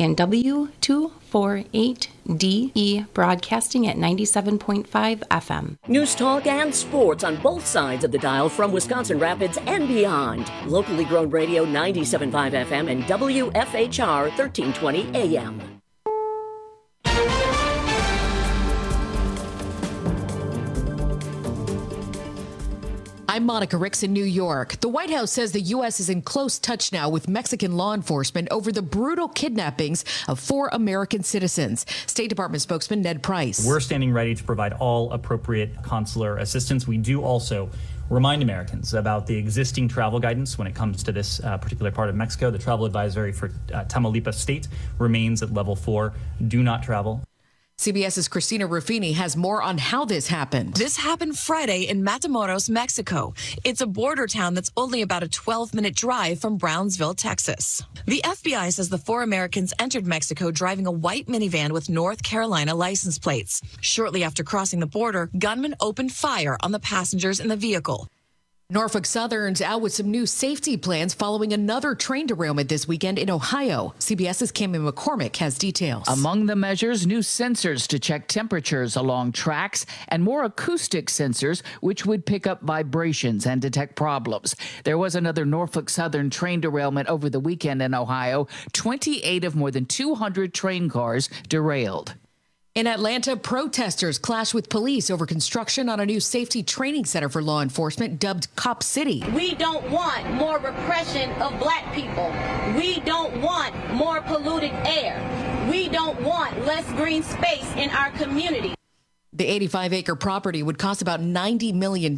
and W248DE broadcasting at 97.5 FM. News talk and sports on both sides of the dial from Wisconsin Rapids and beyond. Locally grown radio 97.5 FM and WFHR 1320 AM. I'm Monica Ricks in New York. The White House says the U.S. is in close touch now with Mexican law enforcement over the brutal kidnappings of 4 American citizens. State Department spokesman Ned Price. We're standing ready to provide all appropriate consular assistance. We do also remind Americans about the existing travel guidance when it comes to this particular part of Mexico. The travel advisory for Tamaulipas State remains at level 4. Do not travel. CBS's Christina Ruffini has more on how this happened. This happened Friday in Matamoros, Mexico. It's a border town that's only about a 12-minute drive from Brownsville, Texas. The FBI says the 4 Americans entered Mexico driving a white minivan with North Carolina license plates. Shortly after crossing the border, gunmen opened fire on the passengers in the vehicle. Norfolk Southern's out with some new safety plans following another train derailment this weekend in Ohio. CBS's Cameron McCormick has details. Among the measures, new sensors to check temperatures along tracks and more acoustic sensors, which would pick up vibrations and detect problems. There was another Norfolk Southern train derailment over the weekend in Ohio. 28 of more than 200 train cars derailed. In Atlanta, protesters clashed with police over construction on a new safety training center for law enforcement dubbed Cop City. We don't want more repression of black people. We don't want more polluted air. We don't want less green space in our community. The 85-acre property would cost about $90 million.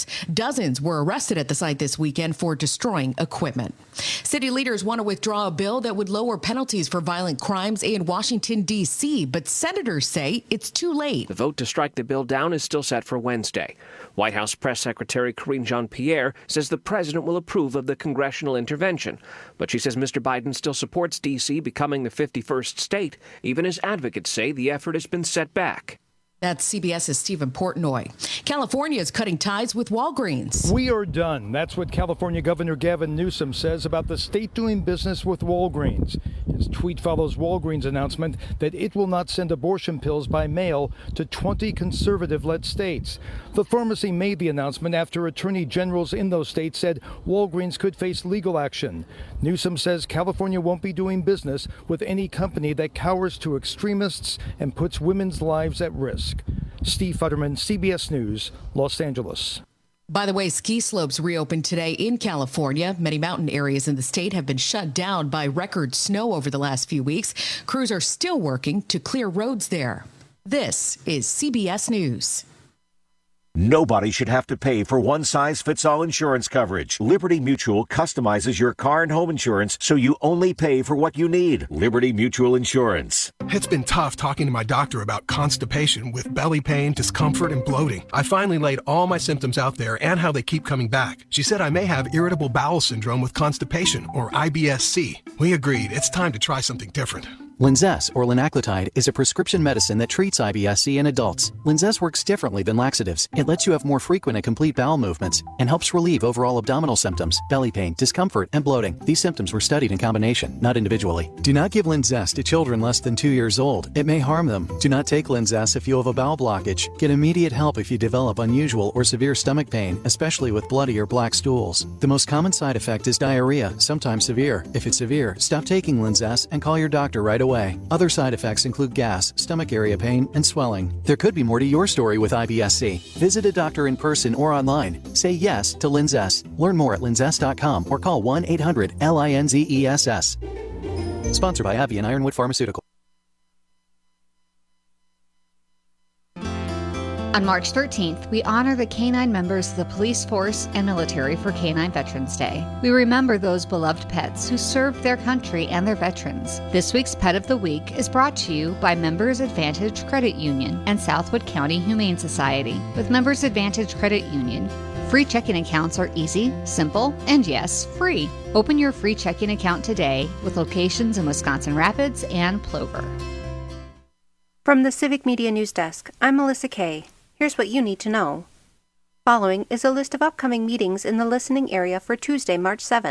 Dozens were arrested at the site this weekend for destroying equipment. City leaders want to withdraw a bill that would lower penalties for violent crimes in Washington, D.C., but senators say it's too late. The vote to strike the bill down is still set for Wednesday. White House Press Secretary Karine Jean-Pierre says the president will approve of the congressional intervention. But she says Mr. Biden still supports D.C. becoming the 51st state, even as advocates say the effort has been set back. That's CBS's Stephen Portnoy. California is cutting ties with Walgreens. We are done. That's what California Governor Gavin Newsom says about the state doing business with Walgreens. His tweet follows Walgreens' announcement that it will not send abortion pills by mail to 20 conservative-led states. The pharmacy made the announcement after attorney generals in those states said Walgreens could face legal action. Newsom says California won't be doing business with any company that cowers to extremists and puts women's lives at risk. Steve Futterman, CBS News, Los Angeles. By the way, ski slopes reopened today in California. Many mountain areas in the state have been shut down by record snow over the last few weeks. Crews are still working to clear roads there. This is CBS News. Nobody should have to pay for one-size-fits-all insurance coverage. Liberty Mutual customizes your car and home insurance so you only pay for what you need. Liberty Mutual Insurance. It's been tough talking to my doctor about constipation with belly pain, discomfort, and bloating. I finally laid all my symptoms out there and how they keep coming back. She said I may have irritable bowel syndrome with constipation, or IBS-C. We agreed it's time to try something different. Linzess, or linaclotide, is a prescription medicine that treats IBS-C in adults. Linzess works differently than laxatives. It lets you have more frequent and complete bowel movements and helps relieve overall abdominal symptoms, belly pain, discomfort, and bloating. These symptoms were studied in combination, not individually. Do not give Linzess to children less than 2 years old. It may harm them. Do not take Linzess if you have a bowel blockage. Get immediate help if you develop unusual or severe stomach pain, especially with bloody or black stools. The most common side effect is diarrhea, sometimes severe. If it's severe, stop taking Linzess and call your doctor right away. Other side effects include gas, stomach area pain, and swelling. There could be more to your story with IBS-C. Visit a doctor in person or online. Say yes to Linzess. Learn more at linzess.com or call 1-800-LINZESS. Sponsored by AbbVie and Ironwood Pharmaceutical. On March 13th, we honor the canine members of the police force and military for Canine Veterans Day. We remember those beloved pets who served their country and their veterans. This week's Pet of the Week is brought to you by Members Advantage Credit Union and Southwood County Humane Society. With Members Advantage Credit Union, free checking accounts are easy, simple, and yes, free. Open your free checking account today with locations in Wisconsin Rapids and Plover. From the Civic Media News Desk, I'm Melissa Kay. Here's what you need to know. Following is a list of upcoming meetings in the listening area for Tuesday, March 7th.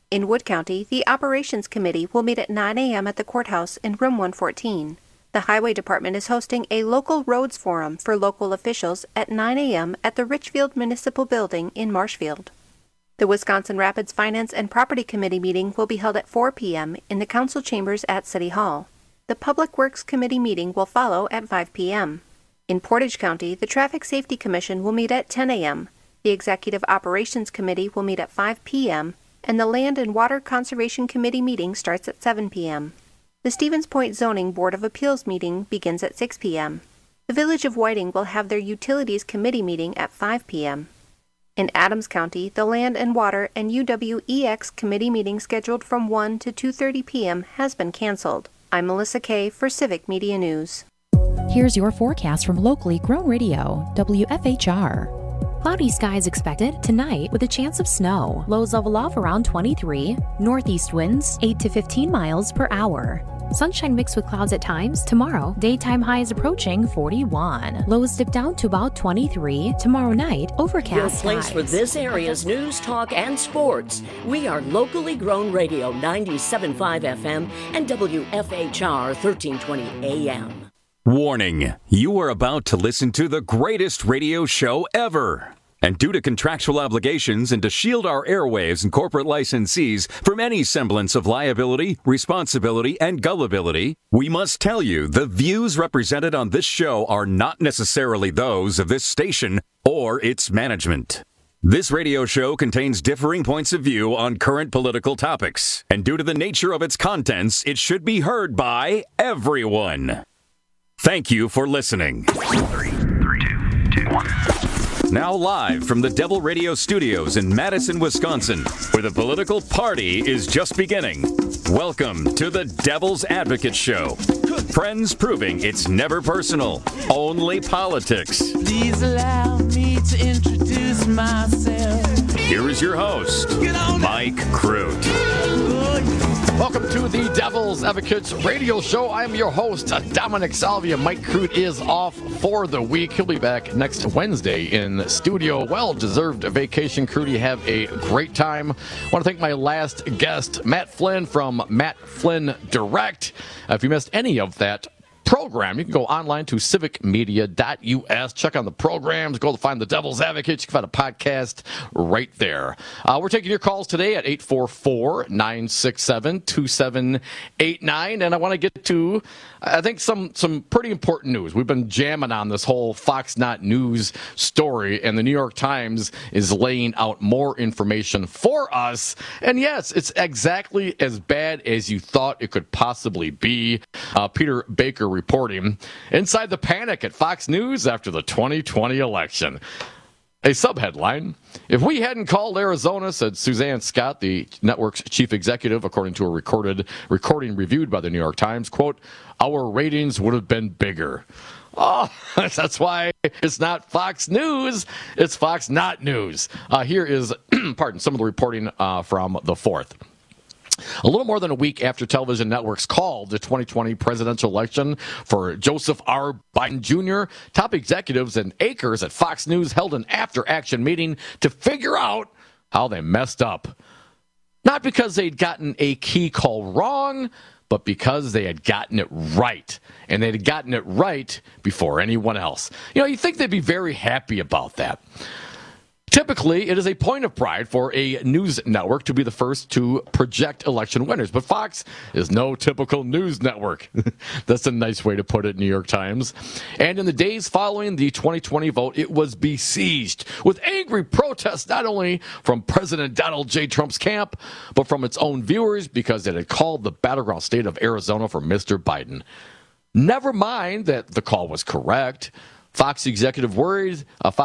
In Wood County, the Operations Committee will meet at 9 a.m. at the courthouse in room 114. The Highway Department is hosting a local roads forum for local officials at 9 a.m. at the Richfield Municipal Building in Marshfield. The Wisconsin Rapids Finance and Property Committee meeting will be held at 4 p.m. in the council chambers at City Hall. The Public Works Committee meeting will follow at 5 p.m. In Portage County, the Traffic Safety Commission will meet at 10 a.m. The Executive Operations Committee will meet at 5 p.m., and the Land and Water Conservation Committee meeting starts at 7 p.m. The Stevens Point Zoning Board of Appeals meeting begins at 6 p.m. The Village of Whiting will have their Utilities Committee meeting at 5 p.m. In Adams County, the Land and Water and UWEX Committee meeting scheduled from 1 to 2:30 p.m. has been canceled. I'm Melissa Kay for Civic Media News. Here's your forecast from locally grown radio, WFHR. Cloudy skies expected tonight with a chance of snow. Lows level off around 23. Northeast winds 8 to 15 miles per hour. Sunshine mixed with clouds at times. Tomorrow, daytime highs approaching 41. Lows dip down to about 23. Tomorrow night, overcast Your place highs. for this area's news, talk, and sports. We are locally grown radio 97.5 FM and WFHR 1320 AM. Warning, you are about to listen to the greatest radio show ever. And due to contractual obligations and to shield our airwaves and corporate licensees from any semblance of liability, responsibility, and gullibility, we must tell you the views represented on this show are not necessarily those of this station or its management. This radio show contains differing points of view on current political topics, and due to the nature of its contents, it should be heard by everyone. Thank you for listening. 3, 2, 1. Now live from the Devil Radio Studios in Madison, Wisconsin, where the political party is just beginning. Welcome to the Devil's Advocate Show. Friends proving it's never personal, only politics. Please allow me to introduce myself. Here is your host, Mike Crute. Welcome to the Devil's Advocates Radio Show. I'm your host, Dominic Salvia. Mike Crute is off for the week. He'll be back next Wednesday in studio. Well-deserved vacation. Crute, have a great time. I want to thank my last guest, Matt Flynn from Matt Flynn Direct. If you missed any of that program, you can go online to civicmedia.us, check on the programs, go to find the Devil's Advocate. You can find a podcast right there. We're taking your calls today at 844-967-2789, and I want to get to, I think, some pretty important news. We've been jamming on this whole Fox Not News story, and the New York Times is laying out more information for us, and yes, it's exactly as bad as you thought it could possibly be. Peter Baker reporting inside the panic at Fox News after the 2020 election. A subheadline: if we hadn't called Arizona, said Suzanne Scott, the network's chief executive, according to a recording reviewed by the New York Times, quote, our ratings would have been bigger. Oh, that's why it's not Fox News, it's Fox Not News. Here is, some of the reporting from the 4th. A little more than a week after television networks called the 2020 presidential election for Joseph R. Biden Jr., top executives and anchors at Fox News held an after-action meeting to figure out how they messed up. Not because they'd gotten a key call wrong, but because they had gotten it right. And they'd gotten it right before anyone else. You know, you'd think they'd be very happy about that. Typically, it is a point of pride for a news network to be the first to project election winners. But Fox is no typical news network. That's a nice way to put it, New York Times. And in the days following the 2020 vote, it was besieged with angry protests, not only from President Donald J. Trump's camp, but from its own viewers, because it had called the battleground state of Arizona for Mr. Biden. Never mind that the call was correct. Fox executives worried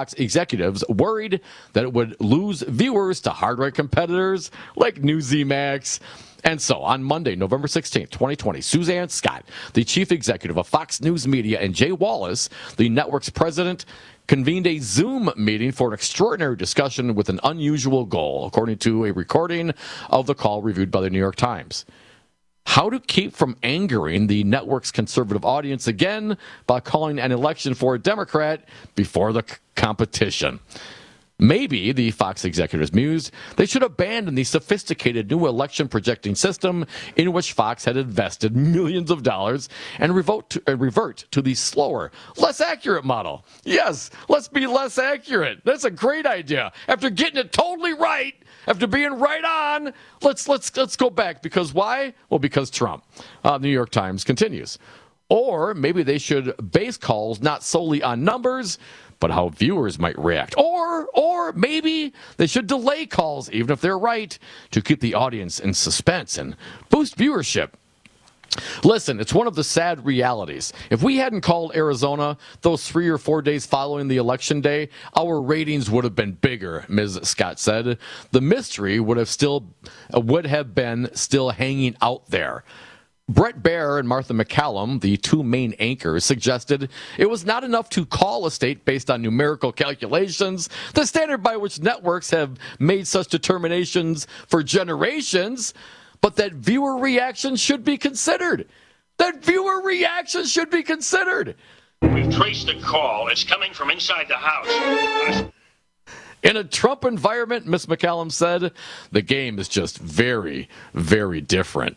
that it would lose viewers to hard-right competitors like Newsmax. And so, on Monday, November 16th, 2020, Suzanne Scott, the chief executive of Fox News Media, and Jay Wallace, the network's president, convened a Zoom meeting for an extraordinary discussion with an unusual goal, according to a recording of the call reviewed by the New York Times. How to keep from angering the network's conservative audience again by calling an election for a Democrat before the competition. Maybe, the Fox executives mused, they should abandon the sophisticated new election projecting system in which Fox had invested millions of dollars and revert to the slower, less accurate model. Yes, let's be less accurate. That's a great idea. After getting it totally right, after being right on, let's go back. Because why? Well, because Trump. New York Times continues. Or maybe they should base calls not solely on numbers, but how viewers might react. Or maybe they should delay calls, even if they're right, to keep the audience in suspense and boost viewership. Listen, it's one of the sad realities. If we hadn't called Arizona those 3 or 4 days following the election day, our ratings would have been bigger, Ms. Scott said. The mystery would have been still hanging out there. Brett Baer and Martha McCallum, the two main anchors, suggested it was not enough to call a state based on numerical calculations, the standard by which networks have made such determinations for generations, but that viewer reaction should be considered. That viewer reaction should be considered. We've traced the call. It's coming from inside the house. In a Trump environment, Ms. McCallum said, the game is just very, very different.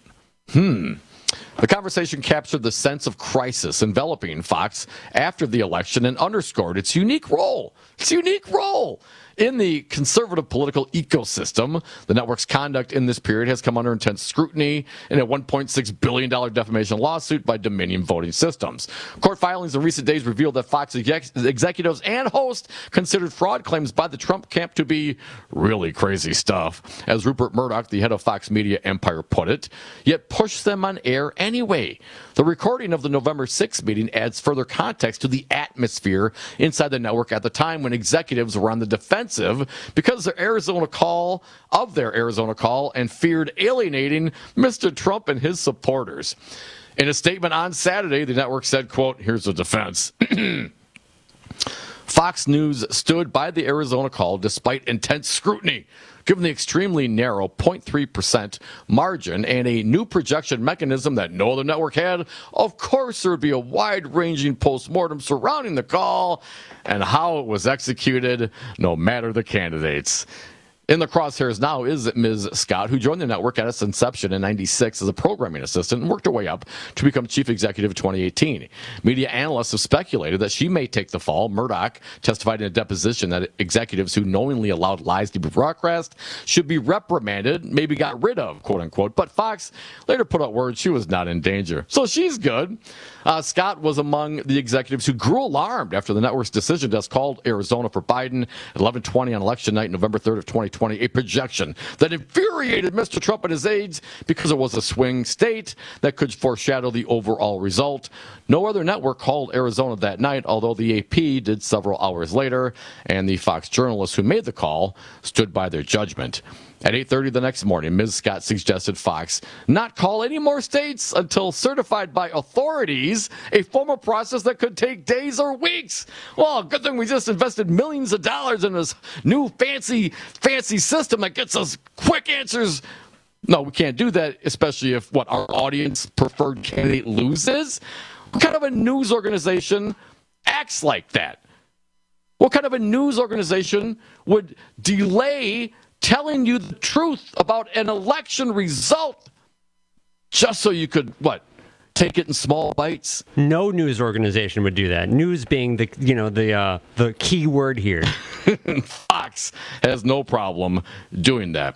The conversation captured the sense of crisis enveloping Fox after the election and underscored its unique role. In the conservative political ecosystem. The network's conduct in this period has come under intense scrutiny in a $1.6 billion defamation lawsuit by Dominion Voting Systems. Court filings in recent days revealed that Fox executives and hosts considered fraud claims by the Trump camp to be really crazy stuff, as Rupert Murdoch, the head of Fox Media Empire, put it, yet pushed them on air anyway. The recording of the November 6th meeting adds further context to the atmosphere inside the network at the time when executives were on the defensive because their Arizona call and feared alienating Mr. Trump and his supporters. In a statement on Saturday, the network said, quote, here's the defense. Fox News stood by the Arizona call despite intense scrutiny, given the extremely narrow 0.3% margin and a new projection mechanism that no other network had. Of course, there would be a wide-ranging postmortem surrounding the call and how it was executed, no matter the candidates. In the crosshairs now is Ms. Scott, who joined the network at its inception in '96 as a programming assistant and worked her way up to become chief executive in 2018. Media analysts have speculated that she may take the fall. Murdoch testified in a deposition that executives who knowingly allowed lies to be broadcast should be reprimanded, maybe got rid of, quote unquote. But Fox later put out word she was not in danger. So she's good. Scott was among the executives who grew alarmed after the network's decision desk called Arizona for Biden at 11:20 on election night, November 3rd of 2020, a projection that infuriated Mr. Trump and his aides because it was a swing state that could foreshadow the overall result. No other network called Arizona that night, although the AP did several hours later, and the Fox journalists who made the call stood by their judgment. At 8:30 the next morning, Ms. Scott suggested Fox not call any more states until certified by authorities, a formal process that could take days or weeks. Well, good thing we just invested millions of dollars in this new fancy system that gets us quick answers. No, we can't do that, especially if our audience preferred candidate loses. What kind of a news organization acts like that? What kind of a news organization would delay telling you the truth about an election result just so you could, take it in small bites? No news organization would do that. News being the key word here. Fox has no problem doing that.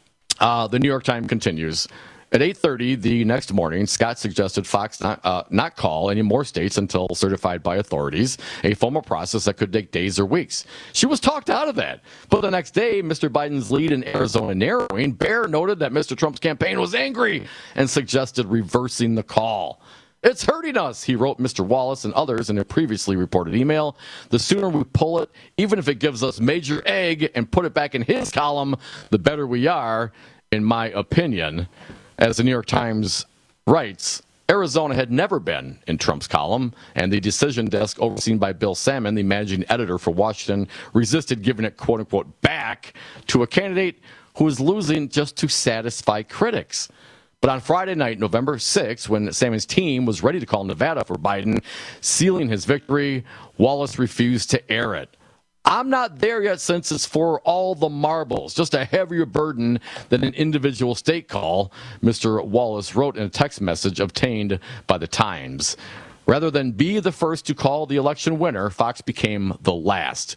The New York Times continues. At 8:30 the next morning, Scott suggested Fox not call any more states until certified by authorities, a formal process that could take days or weeks. She was talked out of that. But the next day, Mr. Biden's lead in Arizona narrowing, Baer noted that Mr. Trump's campaign was angry and suggested reversing the call. It's hurting us, he wrote Mr. Wallace and others in a previously reported email. The sooner we pull it, even if it gives us major egg, and put it back in his column, the better we are, in my opinion. As the New York Times writes, Arizona had never been in Trump's column, and the decision desk overseen by Bill Salmon, the managing editor for Washington, resisted giving it, quote-unquote, back to a candidate who was losing just to satisfy critics. But on Friday night, November 6th, when Salmon's team was ready to call Nevada for Biden, sealing his victory, Wallace refused to air it. I'm not there yet since it's for all the marbles, just a heavier burden than an individual state call, Mr. Wallace wrote in a text message obtained by the Times. Rather than be the first to call the election winner, Fox became the last.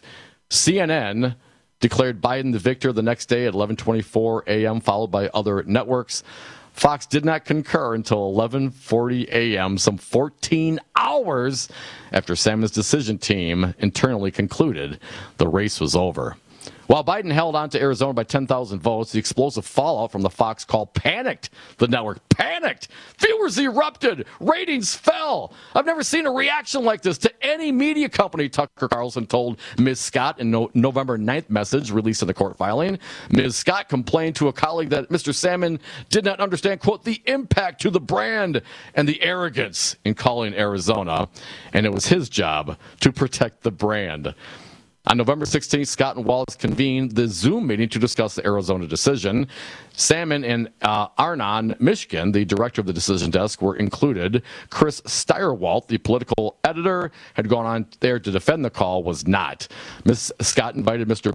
CNN declared Biden the victor the next day at 11:24 a.m., followed by other networks. Fox did not concur until 11:40 a.m., some 14 hours after Salmon's decision team internally concluded the race was over. While Biden held on to Arizona by 10,000 votes, the explosive fallout from the Fox call panicked the network. Panicked! Viewers erupted. Ratings fell. I've never seen a reaction like this to any media company, Tucker Carlson told Ms. Scott in November 9th message released in the court filing. Ms. Scott complained to a colleague that Mr. Salmon did not understand, quote, the impact to the brand and the arrogance in calling Arizona, and it was his job to protect the brand. On November 16th, Scott and Wallace convened the Zoom meeting to discuss the Arizona decision. Salmon and Arnon Mishkin, the director of the decision desk, were included. Chris Steyerwalt, the political editor, had gone on there to defend the call, was not. Ms. Scott invited Mr.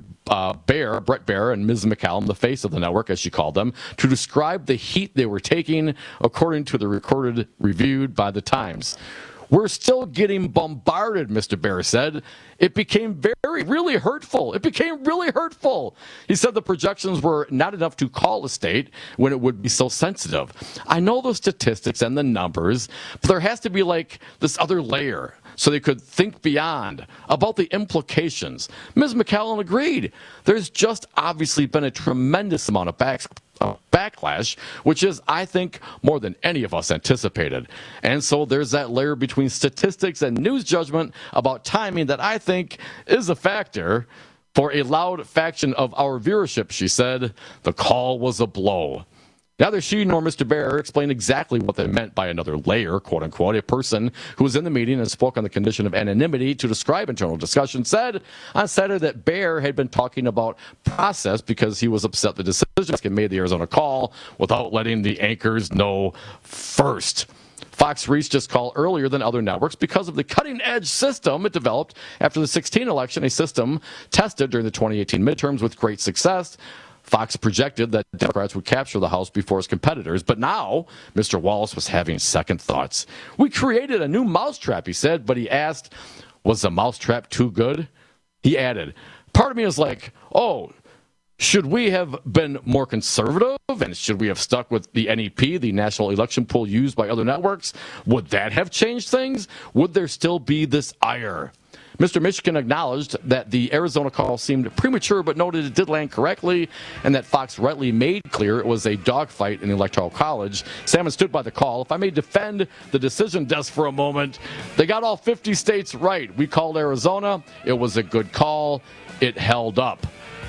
Brett Baer, and Ms. McCallum, the face of the network, as she called them, to describe the heat they were taking, according to the recorded reviewed by the Times. We're still getting bombarded, Mr. Baer said. It became really hurtful. It became really hurtful. He said the projections were not enough to call a state when it would be so sensitive. I know the statistics and the numbers, but there has to be like this other layer so they could think beyond about the implications. Ms. McCallum agreed. There's just obviously been a tremendous amount of backlash, which is, I think, more than any of us anticipated. And so there's that layer between statistics and news judgment about timing that I think is a factor for a loud faction of our viewership, she said. The call was a blow. Neither she nor Mr. Baer explained exactly what they meant by another layer, quote unquote. A person who was in the meeting and spoke on the condition of anonymity to describe internal discussion said on Saturday that Baer had been talking about process because he was upset the decision made the Arizona call without letting the anchors know first. Fox reached this call earlier than other networks because of the cutting-edge system it developed after the 2016 election, a system tested during the 2018 midterms with great success. Fox projected that Democrats would capture the House before his competitors, but now Mr. Wallace was having second thoughts. We created a new mousetrap, he said, but he asked, was the mousetrap too good? He added, part of me is like, oh, should we have been more conservative? And should we have stuck with the NEP, the national election poll used by other networks? Would that have changed things? Would there still be this ire? Mr. Mishkin acknowledged that the Arizona call seemed premature, but noted it did land correctly, and that Fox rightly made clear it was a dogfight in the Electoral College. Salmon stood by the call. If I may defend the decision desk for a moment, they got all 50 states right. We called Arizona. It was a good call. It held up.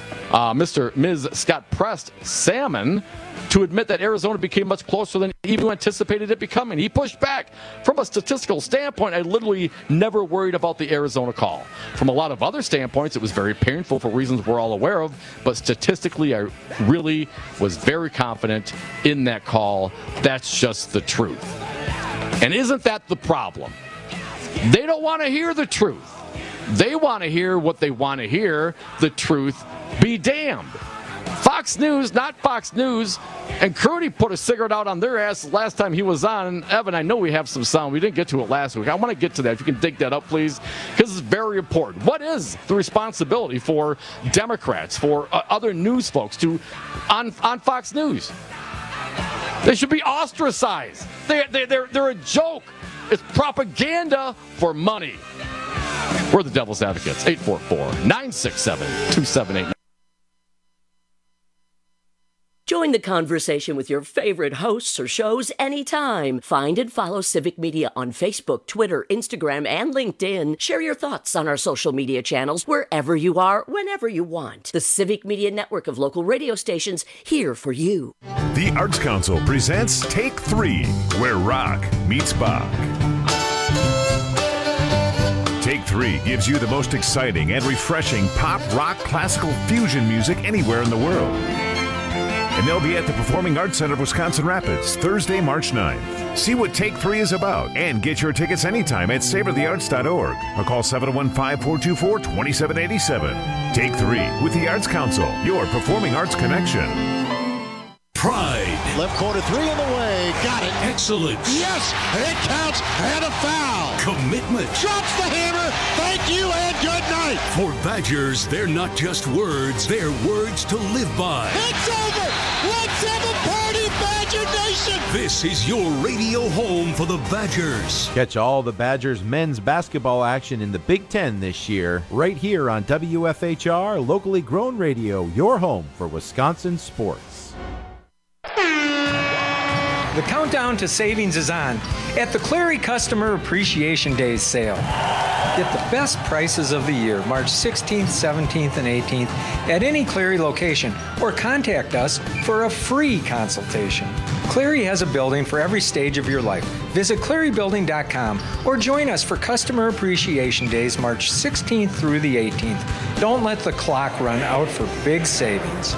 Ms. Scott pressed Salmon to admit that Arizona became much closer than he even anticipated it becoming. He pushed back. From a statistical standpoint, I literally never worried about the Arizona call. From a lot of other standpoints, it was very painful for reasons we're all aware of, but statistically, I really was very confident in that call. That's just the truth. And isn't that the problem? They don't want to hear the truth. They want to hear what they want to hear, the truth be damned. Fox News, not Fox News, and Crudy put a cigarette out on their ass last time he was on. Evan, I know we have some sound. We didn't get to it last week. I want to get to that. If you can dig that up, please, because it's very important. What is the responsibility for Democrats, for other news folks on Fox News? They should be ostracized. They're a joke. It's propaganda for money. We're the Devil's Advocates. 844-967-2789. Join the conversation with your favorite hosts or shows anytime. Find and follow Civic Media on Facebook, Twitter, Instagram, and LinkedIn. Share your thoughts on our social media channels wherever you are, whenever you want. The Civic Media Network of local radio stations here for you. The Arts Council presents Take 3, where rock meets Bach. Take 3 gives you the most exciting and refreshing pop, rock, classical fusion music anywhere in the world. and they'll be at the Performing Arts Center of Wisconsin Rapids Thursday, March 9th. See what Take 3 is about and get your tickets anytime at savorthearts.org or call 715-424-2787. Take 3 with the Arts Council, your performing arts connection. Pride. Left corner 3 on the way. Got it. Excellence. Yes, it counts and a foul. Commitment. Drops the hammer. Thank you and good night. For Badgers, they're not just words, they're words to live by. It's over. Let's have a party, Badger Nation. This is your radio home for the Badgers. Catch all the Badgers men's basketball action in the Big Ten this year, right here on WFHR, locally grown radio, your home for Wisconsin sports. The countdown to savings is on at the Cleary Customer Appreciation Days sale. Get the best prices of the year, March 16th, 17th, and 18th at any Cleary location, or contact us for a free consultation. Cleary has a building for every stage of your life. Visit clearybuilding.com or join us for Customer Appreciation Days, March 16th through the 18th. Don't let the clock run out for big savings.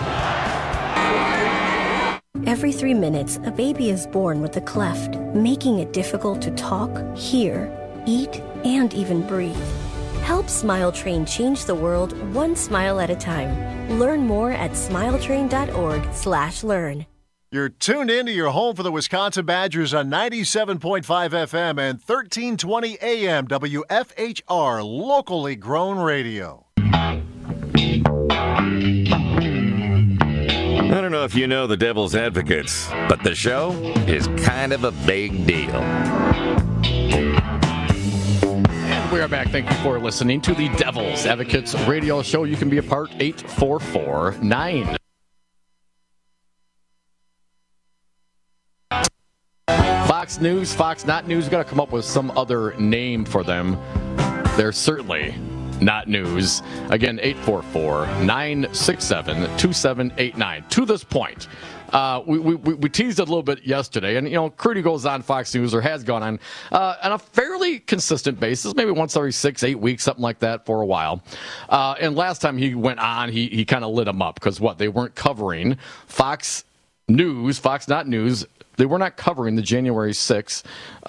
Every 3 minutes, a baby is born with a cleft, making it difficult to talk, hear, eat, and even breathe. Help Smile Train change the world one smile at a time. Learn more at smiletrain.org/learn. You're tuned in to your home for the Wisconsin Badgers on 97.5 FM and 1320 AM WFHR, locally grown radio. I don't know if you know the Devil's Advocates, but the show is kind of a big deal. And we are back. Thank you for listening to the Devil's Advocates radio show. You can be a part, 844-9. Fox News, Fox Not News. We've got to come up with some other name for them. They're certainly not news. Again, 844-967-2789. To this point, we teased it a little bit yesterday, and, Crudy goes on Fox News, or has gone on a fairly consistent basis, maybe once every 6-8 weeks, something like that for a while. And last time he went on, he kind of lit him up, because they weren't covering Fox News, Fox Not News. They were not covering the January 6th,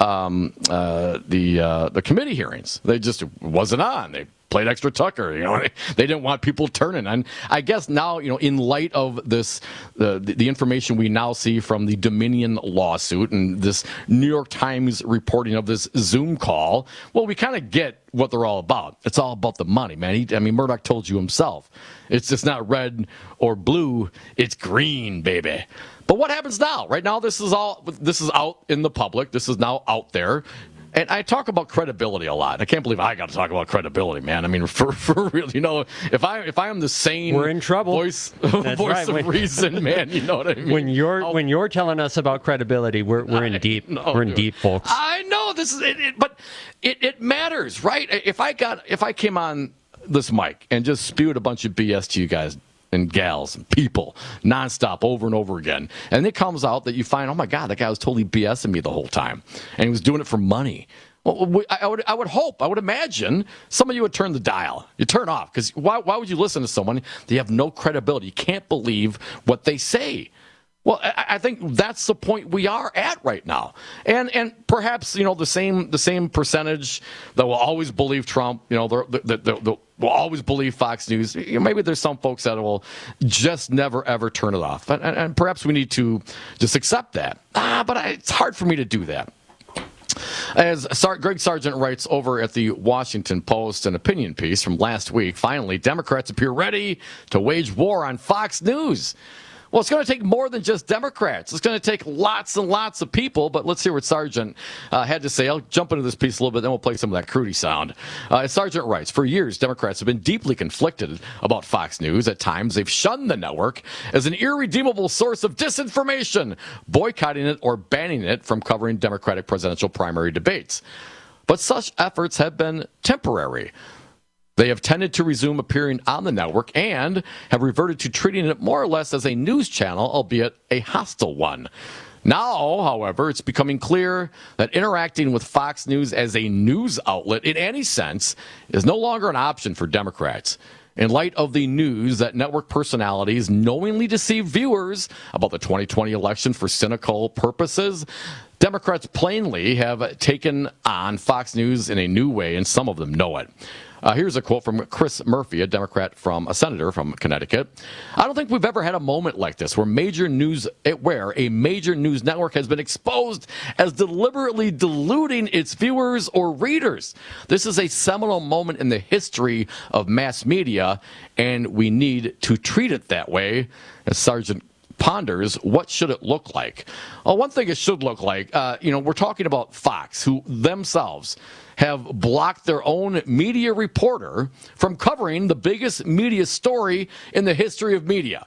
the committee hearings. They just wasn't on. They played extra Tucker. They didn't want people turning. And I guess now, in light of this, the information we now see from the Dominion lawsuit and this New York Times reporting of this Zoom call, well, we kind of get what they're all about. It's all about the money, man. Murdoch told you himself. It's just not red or blue. It's green, baby. But what happens now? Right now, this is out in the public. This is now out there. And I talk about credibility a lot. I can't believe I got to talk about credibility, man. For real, if I am the sane, we're in trouble. Voice of reason, man. You know what I mean? When you're telling us about credibility, we're in deep. We're in deep, folks. I know this is it, but it matters, right? If I came on this mic and just spewed a bunch of BS to you guys and gals and people nonstop over and over again, and it comes out that you find, oh my God, that guy was totally BSing me the whole time, and he was doing it for money. Well, I would imagine some of you would turn the dial. You turn off, because why would you listen to someone that you have no credibility? You can't believe what they say. Well, I think that's the point we are at right now, and perhaps the same percentage that will always believe Trump, will always believe Fox News. Maybe there's some folks that will just never ever turn it off, and perhaps we need to just accept that. But it's hard for me to do that. As Greg Sargent writes over at the Washington Post, an opinion piece from last week, finally, Democrats appear ready to wage war on Fox News. Well, it's going to take more than just Democrats. It's going to take lots and lots of people, but let's hear what Sargent had to say. I'll jump into this piece a little bit, then we'll play some of that Crudy sound. As Sargent writes, for years, Democrats have been deeply conflicted about Fox News. At times, they've shunned the network as an irredeemable source of disinformation, boycotting it or banning it from covering Democratic presidential primary debates. But such efforts have been temporary. They have tended to resume appearing on the network and have reverted to treating it more or less as a news channel, albeit a hostile one. Now, however, it's becoming clear that interacting with Fox News as a news outlet in any sense is no longer an option for Democrats. In light of the news that network personalities knowingly deceived viewers about the 2020 election for cynical purposes, Democrats plainly have taken on Fox News in a new way, and some of them know it. Here's a quote from Chris Murphy, a senator from Connecticut. I don't think we've ever had a moment like this where a major news network has been exposed as deliberately deluding its viewers or readers. This is a seminal moment in the history of mass media, and we need to treat it that way. As Sergeant ponders, what should it look like? Well, one thing it should look like, we're talking about Fox, who themselves have blocked their own media reporter from covering the biggest media story in the history of media.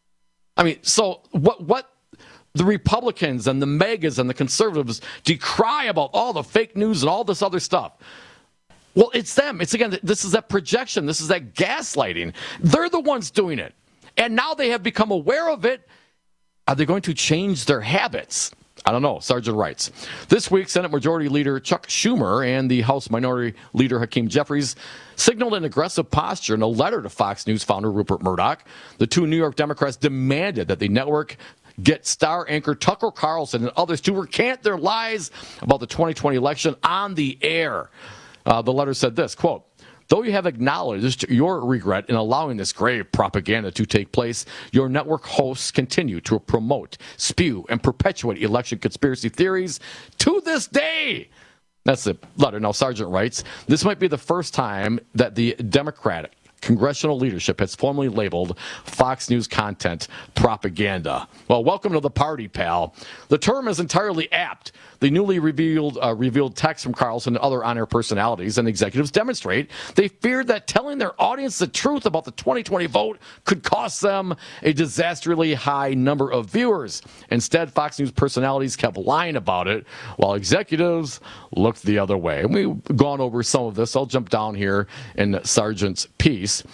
I mean, so what the Republicans and the megas and the conservatives decry about all the fake news and all this other stuff. Well, it's them. This is that projection. This is that gaslighting. They're the ones doing it. And now they have become aware of it. Are they going to change their habits? I don't know. Sargent writes, this week, Senate Majority Leader Chuck Schumer and the House Minority Leader Hakeem Jeffries signaled an aggressive posture in a letter to Fox News founder Rupert Murdoch. The two New York Democrats demanded that the network get star anchor Tucker Carlson and others to recant their lies about the 2020 election on the air. The letter said this, quote, though you have acknowledged your regret in allowing this grave propaganda to take place, your network hosts continue to promote, spew, and perpetuate election conspiracy theories to this day. That's the letter. Now, Sargent writes, this might be the first time that the Democratic congressional leadership has formally labeled Fox News content propaganda. Well, welcome to the party, pal. The term is entirely apt. The newly revealed text from Carlson and other on-air personalities and executives demonstrate they feared that telling their audience the truth about the 2020 vote could cost them a disastrously high number of viewers. Instead, Fox News personalities kept lying about it, while executives looked the other way. And we've gone over some of this. I'll jump down here in Sargent's piece.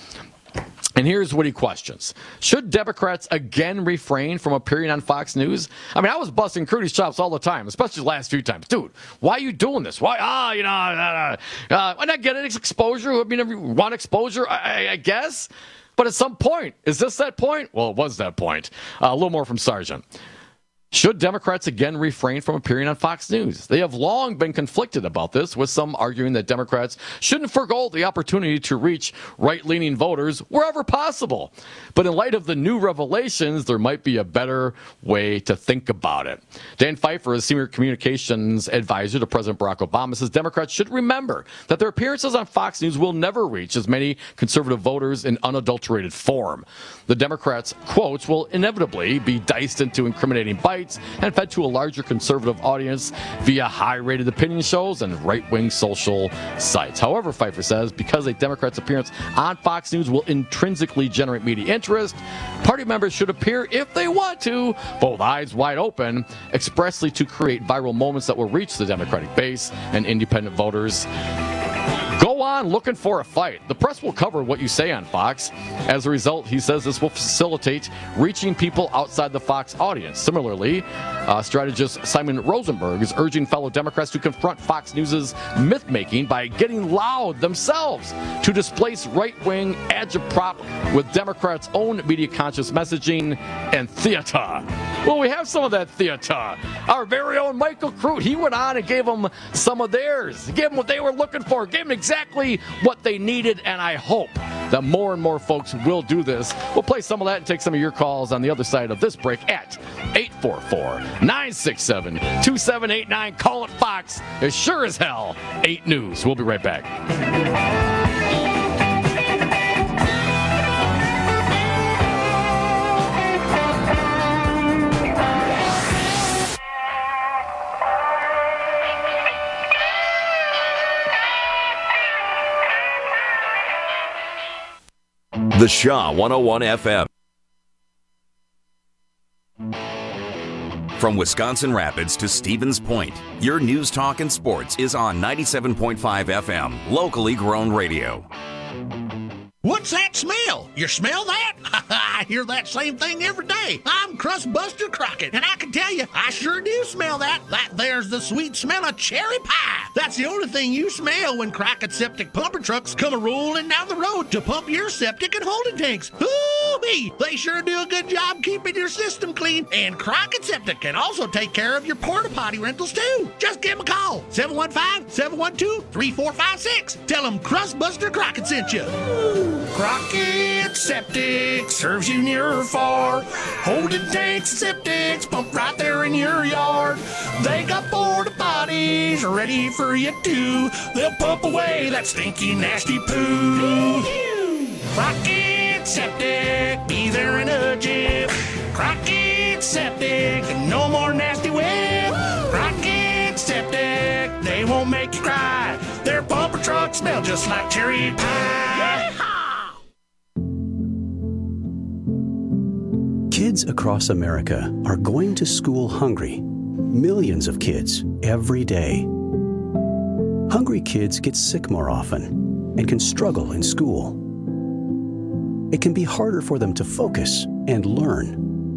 And here's what he questions. Should Democrats again refrain from appearing on Fox News? I mean, I was busting Crudy's chops all the time, especially the last few times. Dude, why are you doing this? Why? Why not get exposure? I mean, you want exposure, I guess. But at some point, is this that point? Well, it was that point. A little more from Sargent. Should Democrats again refrain from appearing on Fox News? They have long been conflicted about this, with some arguing that Democrats shouldn't forgo the opportunity to reach right-leaning voters wherever possible. But in light of the new revelations, there might be a better way to think about it. Dan Pfeiffer, a senior communications advisor to President Barack Obama, says Democrats should remember that their appearances on Fox News will never reach as many conservative voters in unadulterated form. The Democrats' quotes will inevitably be diced into incriminating bites and fed to a larger conservative audience via high-rated opinion shows and right-wing social sites. However, Pfeiffer says, because a Democrat's appearance on Fox News will intrinsically generate media interest, party members should appear, if they want to, both eyes wide open, expressly to create viral moments that will reach the Democratic base and independent voters. Go on looking for a fight. The press will cover what you say on Fox. As a result, he says this will facilitate reaching people outside the Fox audience. Similarly, strategist Simon Rosenberg is urging fellow Democrats to confront Fox News' myth-making by getting loud themselves to displace right-wing agitprop with Democrats' own media-conscious messaging and theater. Well, we have some of that theater. Our very own Michael Crute, he went on and gave them some of theirs. He gave them what they were looking for. Gave them exactly what they needed, and I hope that more and more folks will do this. We'll play some of that and take some of your calls on the other side of this break at 844-967-2789. Call it Fox. As sure as hell 8 News. We'll be right back. The Shaw 101 FM. From Wisconsin Rapids to Stevens Point, your news, talk, and sports is on 97.5 FM, locally grown radio. What's that smell? You smell that? I hear that same thing every day. I'm Crustbuster Crockett, and I can tell you, I sure do smell that. That there's the sweet smell of cherry pie. That's the only thing you smell when Crockett Septic pumper trucks come a-rolling down the road to pump your septic and holding tanks. Ooh-wee! They sure do a good job keeping your system clean, and Crockett Septic can also take care of your porta potty rentals too. Just give them a call, 715-712-3456. Tell them Crustbuster Crockett sent you. Crockett Septic serves you near or far. Holding tanks, septics, pump right there in your yard. They got porta potties ready for you too. They'll pump away that stinky, nasty poo. Crockett Septic, be there in a jiff. Crockett Septic, no more nasty whip. Crockett Septic, they won't make you cry. Their pumper trucks smell just like cherry pie. Kids across America are going to school hungry. Millions of kids every day. Hungry kids get sick more often and can struggle in school. It can be harder for them to focus and learn.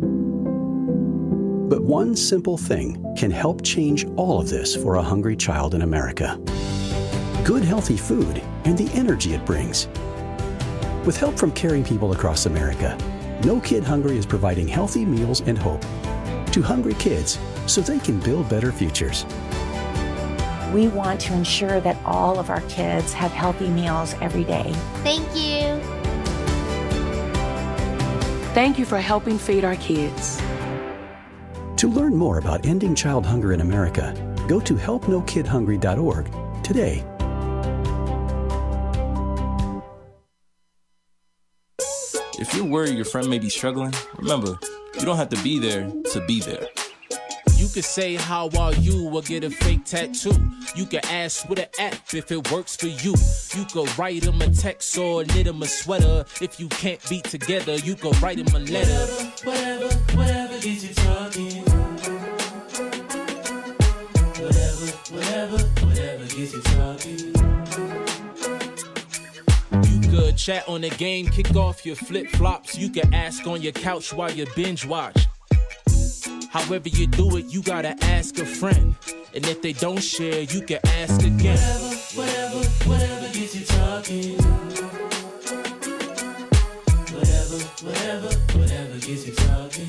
But one simple thing can help change all of this for a hungry child in America. Good, healthy food and the energy it brings. With help from caring people across America, No Kid Hungry is providing healthy meals and hope to hungry kids so they can build better futures. We want to ensure that all of our kids have healthy meals every day. Thank you. Thank you for helping feed our kids. To learn more about ending child hunger in America, go to helpnokidhungry.org today. If you're worried your friend may be struggling, remember, you don't have to be there to be there. You could say, how are you, or get a fake tattoo. You can ask with an app if it works for you. You could write them a text or knit them a sweater. If you can't be together, you could write them a letter. Whatever gets you talking. Whatever gets you talking. You could chat on the game, kick off your flip-flops. You could ask on your couch while you binge watch. However you do it, you gotta ask a friend. And if they don't share, you can ask again. Whatever gets you talking. Whatever gets you talking.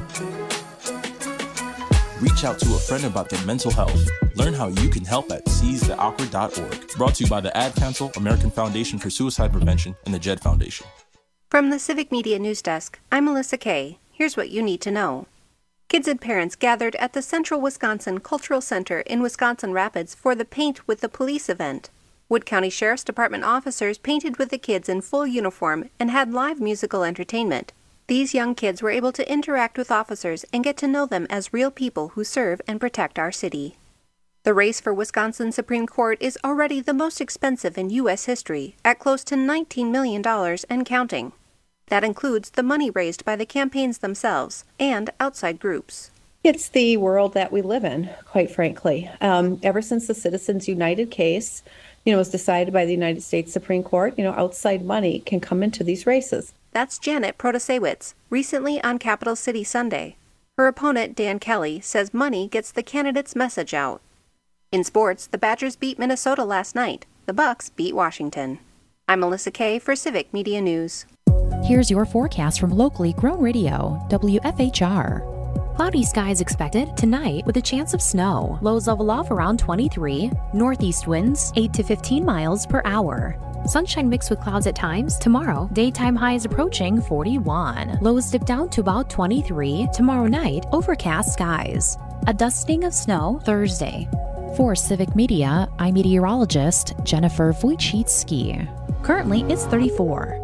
Reach out to a friend about their mental health. Learn how you can help at seizetheawkward.org. Brought to you by the Ad Council, American Foundation for Suicide Prevention, and the JED Foundation. From the Civic Media News Desk, I'm Melissa Kay. Here's what you need to know. Kids and parents gathered at the Central Wisconsin Cultural Center in Wisconsin Rapids for the Paint with the Police event. Wood County Sheriff's Department officers painted with the kids in full uniform and had live musical entertainment. These young kids were able to interact with officers and get to know them as real people who serve and protect our city. The race for Wisconsin Supreme Court is already the most expensive in U.S. history, at close to $19 million and counting. That includes the money raised by the campaigns themselves and outside groups. It's the world that we live in, quite frankly. Ever since the Citizens United case, was decided by the United States Supreme Court, outside money can come into these races. That's Janet Protasewicz, recently on Capital City Sunday. Her opponent, Dan Kelly, says money gets the candidate's message out. In sports, the Badgers beat Minnesota last night. The Bucks beat Washington. I'm Melissa Kay for Civic Media News. Here's your forecast from locally grown radio, WFHR. Cloudy skies expected tonight with a chance of snow. Lows level off around 23. Northeast winds 8 to 15 miles per hour. Sunshine mixed with clouds at times. Tomorrow, daytime highs approaching 41. Lows dip down to about 23. Tomorrow night, overcast skies. A dusting of snow Thursday. For Civic Media, I'm meteorologist Jennifer Wojcicki. Currently, it's 34.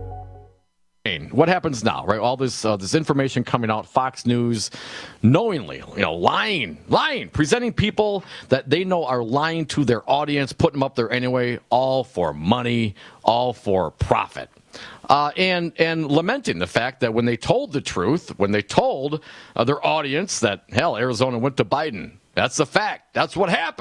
What happens now, right? All this information coming out, Fox News knowingly, lying, presenting people that they know are lying to their audience, putting them up there anyway, all for money, all for profit. And lamenting the fact that when they told the truth, when they told their audience that, hell, Arizona went to Biden, that's the fact. That's what happened.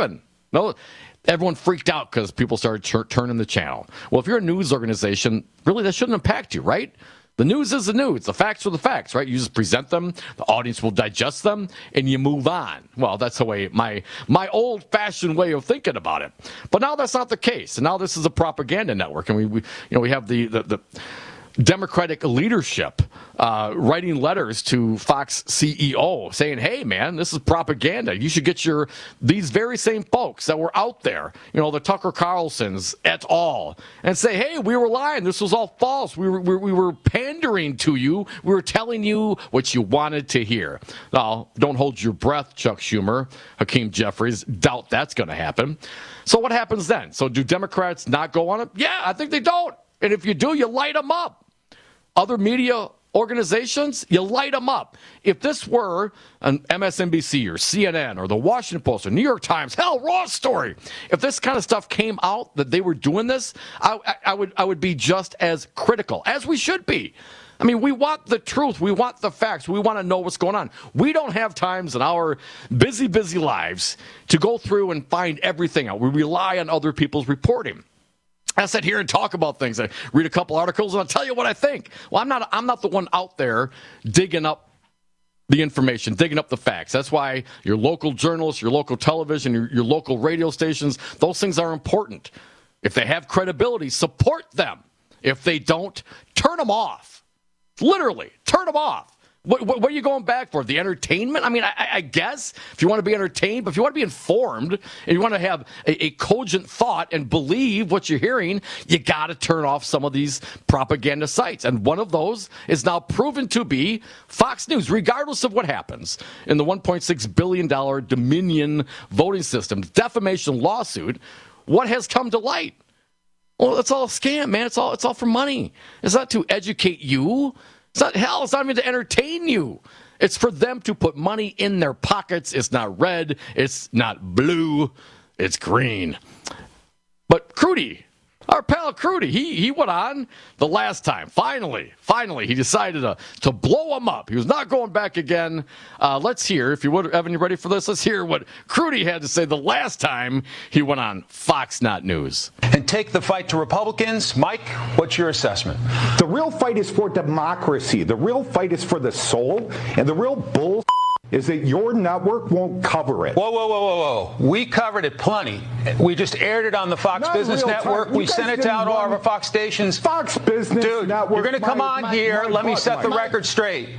No, everyone freaked out because people started turning the channel. Well, if you're a news organization, really that shouldn't impact you, right? The news is the news. The facts are the facts, right? You just present them, the audience will digest them, and you move on. Well, that's the way my old-fashioned way of thinking about it. But now that's not the case. And now this is a propaganda network, and we have the Democratic leadership writing letters to Fox CEO saying, hey, man, this is propaganda. You should get these very same folks that were out there, the Tucker Carlsons et al., and say, hey, we were lying. This was all false. We were pandering to you. We were telling you what you wanted to hear. Now, don't hold your breath, Chuck Schumer, Hakeem Jeffries. Doubt that's going to happen. So what happens then? So do Democrats not go on it? Yeah, I think they don't. And if you do, you light them up. Other media organizations, you light them up. If this were an MSNBC or CNN or the Washington Post or New York Times, hell, Raw Story, if this kind of stuff came out that they were doing this, I would be just as critical, as we should be. I mean, we want the truth. We want the facts. We want to know what's going on. We don't have times in our busy lives to go through and find everything out. We rely on other people's reporting. I sit here and talk about things. I read a couple articles and I'll tell you what I think. Well, I'm not the one out there digging up the information, digging up the facts. That's why your local journalists, your local television, your local radio stations, those things are important. If they have credibility, support them. If they don't, turn them off. Literally, turn them off. What are you going back for? The entertainment? I mean, I guess if you want to be entertained, but if you want to be informed and you want to have a cogent thought and believe what you're hearing, you got to turn off some of these propaganda sites. And one of those is now proven to be Fox News, regardless of what happens in the $1.6 billion Dominion voting system defamation lawsuit. What has come to light? Well, it's all a scam, man. It's all for money. It's not to educate you. It's not even to entertain you. It's for them to put money in their pockets. It's not red. It's not blue. It's green. But Crudy, our pal Crudy, he went on the last time. Finally, he decided to blow him up. He was not going back again. Let's hear, if you would, Evan, you ready for this? Let's hear what Crudy had to say the last time he went on Fox Not News. And take the fight to Republicans. Mike, what's your assessment? The real fight is for democracy. The real fight is for the soul. And the real bull is that your network won't cover it. Whoa. We covered it plenty. We just aired it on the Fox Business Network. We sent it to all of our Fox stations. Fox Business Network. You're going to come on here. Let me set the record straight.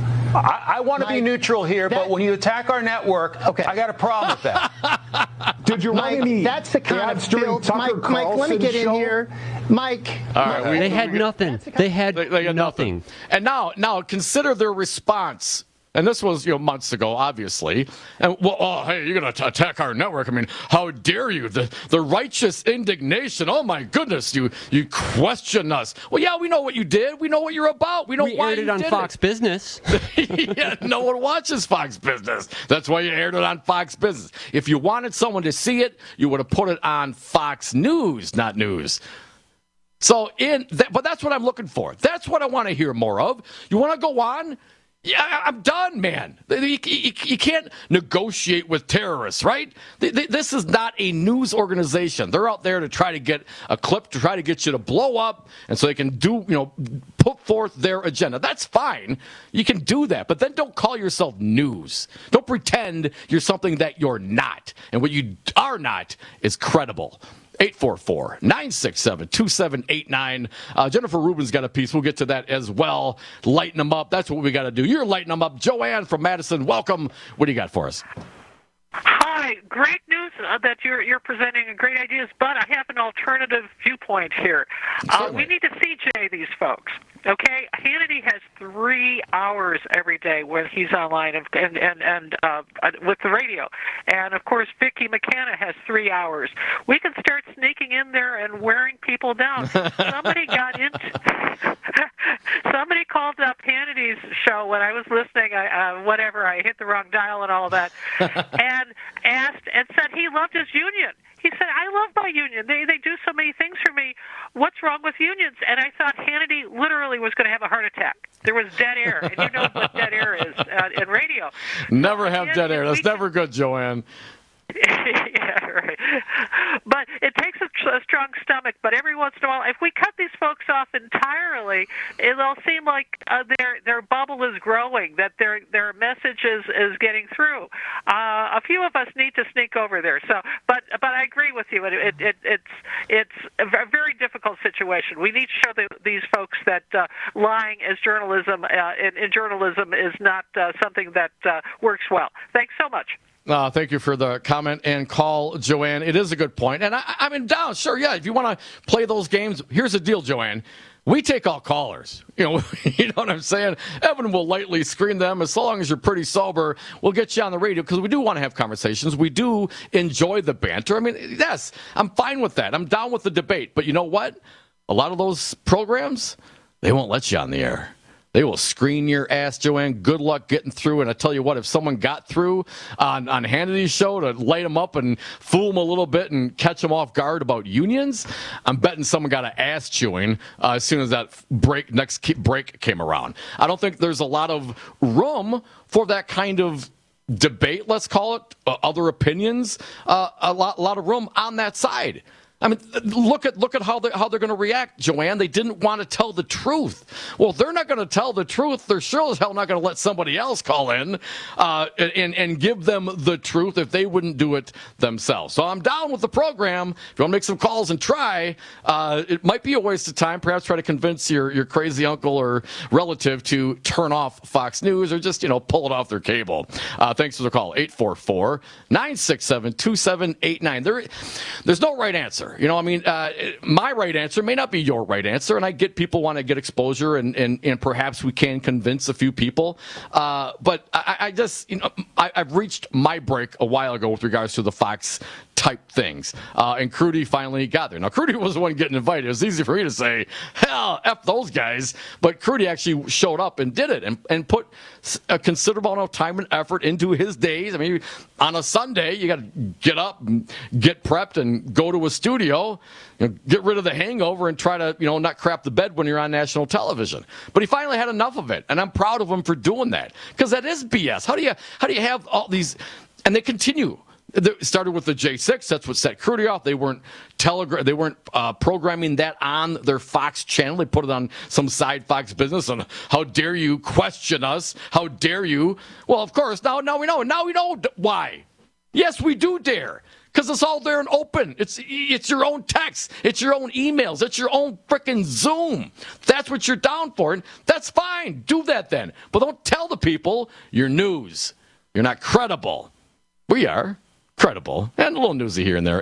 I want to be neutral here, but when you attack our network, I got a problem with that. Did you run any? That's the kind of build. Mike, let me get in here. Mike. All right, they had nothing. They had nothing. And now consider their response. And this was, months ago, obviously. And, hey, you're going to attack our network. I mean, how dare you? The righteous indignation. Oh, my goodness, you question us. Well, yeah, we know what you did. We know what you're about. We know why you did it. We aired it on Fox Business. Yeah, no one watches Fox Business. That's why you aired it on Fox Business. If you wanted someone to see it, you would have put it on Fox News, not News. So, but that's what I'm looking for. That's what I want to hear more of. You want to go on? Yeah, I'm done, man. You can't negotiate with terrorists, right? This is not a news organization. They're out there to try to get a clip, to try to get you to blow up, and so they can put forth their agenda. That's fine. You can do that, but then don't call yourself news. Don't pretend you're something that you're not. And what you are not is credible. 844-967-2789. Jennifer Rubin's got a piece. We'll get to that as well. Lighten them up. That's what we got to do. You're lighting them up. Joanne from Madison, welcome. What do you got for us? Hi. Great news that you're presenting great ideas, but I have an alternative viewpoint here. We need to CJ these folks. Okay, Hannity has 3 hours every day when he's online and with the radio, and of course Vicki McKenna has 3 hours. We can start sneaking in there and wearing people down. Somebody called up Hannity's show when I was listening. I hit the wrong dial and all of that, and asked and said he loved his union. He said, I love my union. They do so many things for me. What's wrong with unions? And I thought Hannity literally was going to have a heart attack. There was dead air. And you know what dead air is in radio. Never have dead air. That's never good, Joanne. Yeah, Right. But it takes a strong stomach. But every once in a while, if we cut these folks off entirely, it'll seem like their bubble is growing, that their message is getting through. A few of us need to sneak over there. So, but I agree with you. It's a very difficult situation. We need to show these folks that lying as journalism in journalism is not something that works well. Thanks so much. Thank you for the comment and call, Joanne. It is a good point. And I mean, sure, yeah, if you want to play those games, here's the deal, Joanne. We take all callers. You know what I'm saying? Evan will lightly screen them. As long as you're pretty sober, we'll get you on the radio because we do want to have conversations. We do enjoy the banter. I mean, yes, I'm fine with that. I'm down with the debate. But you know what? A lot of those programs, they won't let you on the air. They will screen your ass, Joanne. Good luck getting through. And I tell you what, if someone got through on Hannity's show to light them up and fool them a little bit and catch them off guard about unions, I'm betting someone got an ass chewing as soon as that next break came around. I don't think there's a lot of room for that kind of debate, let's call it, other opinions, a lot of room on that side. I mean, look at how they're going to react, Joanne. They didn't want to tell the truth. Well, they're not going to tell the truth. They're sure as hell not going to let somebody else call in and give them the truth if they wouldn't do it themselves. So I'm down with the program. If you want to make some calls and try, it might be a waste of time. Perhaps try to convince your crazy uncle or relative to turn off Fox News or just, pull it off their cable. Thanks for the call. 844-967-2789. There's no right answer. My right answer may not be your right answer, and I get people want to get exposure, and perhaps we can convince a few people. But I just, I've reached my break a while ago with regards to the Fox type things. And Crudy finally got there. Now, Crudy was the one getting invited. It was easy for me to say, hell, F those guys. But Crudy actually showed up and did it and put a considerable amount of time and effort into his days. I mean, on a Sunday, you got to get up and get prepped and go to a studio, get rid of the hangover and try to, not crap the bed when you're on national television. But he finally had enough of it. And I'm proud of him for doing that because that is BS. How do you have all these, and they continue. It started with the J6. That's what set Crudy off. They weren't programming that on their Fox channel. They put it on some side Fox business. And how dare you question us? How dare you? Well, of course. Now we know. Now we know why. Yes, we do dare. Because it's all there and open. It's your own text. It's your own emails. It's your own frickin' Zoom. That's what you're down for. And that's fine. Do that then. But don't tell the people you're news. You're not credible. We are credible. And a little newsy here and there.